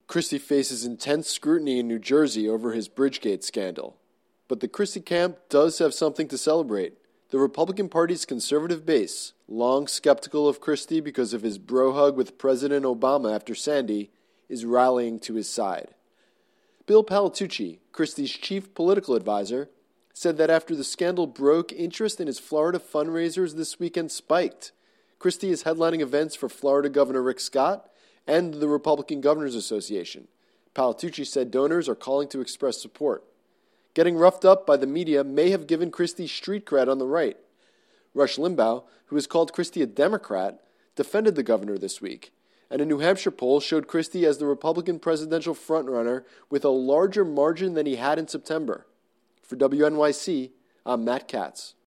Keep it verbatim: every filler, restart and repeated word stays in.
Christie faces intense scrutiny in New Jersey over his Bridgegate scandal. But the Christie camp does have something to celebrate. The Republican Party's conservative base, long skeptical of Christie because of his bro hug with President Obama after Sandy, is rallying to his side. Bill Palatucci, Christie's chief political advisor, said that after the scandal broke, interest in his Florida fundraisers this weekend spiked. Christie is headlining events for Florida Governor Rick Scott and the Republican Governors Association. Palatucci said donors are calling to express support. Getting roughed up by the media may have given Christie street cred on the right. Rush Limbaugh, who has called Christie a Democrat, defended the governor this week, and a New Hampshire poll showed Christie as the Republican presidential frontrunner with a larger margin than he had in September. For W N Y C, I'm Matt Katz.